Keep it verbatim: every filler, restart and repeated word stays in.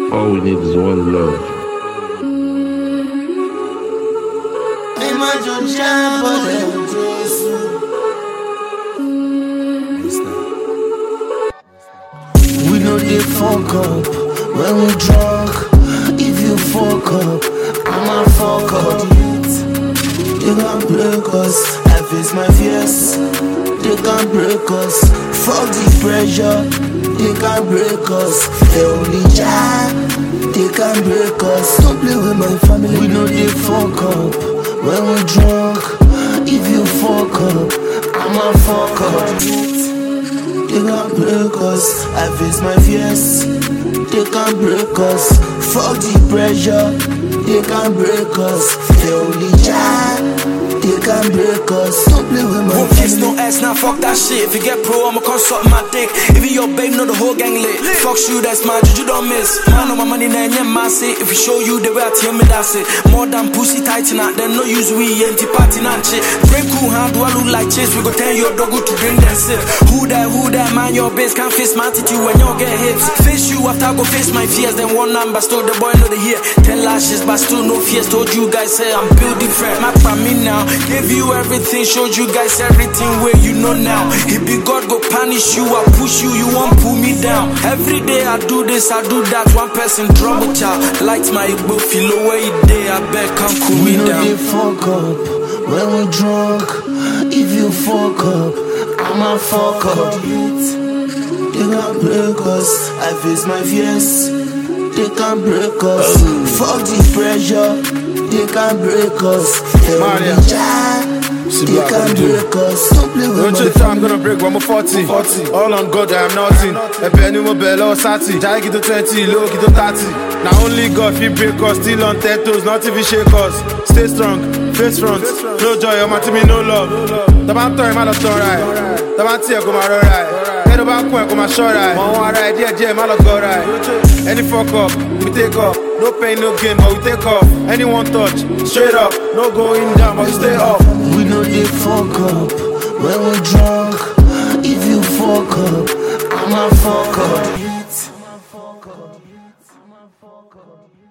All we need is one love. We know they fuck up when we drunk. If you fuck up, I'ma fuck up. They can't break us. I face my fears. They can't break us. Fuck the pressure. They can't break us. They only jab. They can't break us. Don't play with my family. We know they fuck up when we drunk. If you fuck up, I'ma fuck up. They can't break us. I face my fears. They can't break us. Fuck the pressure. They can't break us. They only jab. They can't break us. Don't play with my Won't kiss no ass, now fuck that shit. If you get pro, I'ma come suck my dick. Even your babe know the whole gang lit. Fuck you, that's my juju, don't miss. Man on my money, now yeah, man say. If you show you the way I tell me that's it. More than pussy tight tonight, then no use we empty party and shit. Break cool hand, do I look like chase? We go tell your dog to bring them sip. Who that, who that, man, your base can't face my attitude when y'all get hips. Face you after I go face my fears. Then one number, still the boy know the here. Ten lashes, but still no fears. Told you guys, say I'm building friend. Mad for me now. Gave you everything, showed you guys everything where you know now. He be God go punish you, I push you, you won't pull me down. Every day I do this, I do that. One person trouble child, light my ego, feel away day. I bet can't cool me down. We know they fuck up when we drunk. If you fuck up, I'ma fuck up. They can't break us. I face my fears. They can't break us. Fuck the pressure. They can't break us. They only jab. They can't break us. Don't play with my family. I'm gonna break one more forty. forty. All on God, I am nothing. A penny more bell or sati. Jai get to twenty, low get to thirty. Now only God fi break us. Still on ten toes, not even shake us. Stay strong, face front. No joy, I'm at me, no love. The man turn, man, turn right. The man tear, go my right. Head over, go my short right. One right, yeah, yeah, man, go right. Any fuck up, we take off. No pain, no gain, but we take off. Anyone touch, straight up. No going down, but we stay up. We know they fuck up when we drunk. If you fuck up, I'ma fuck up.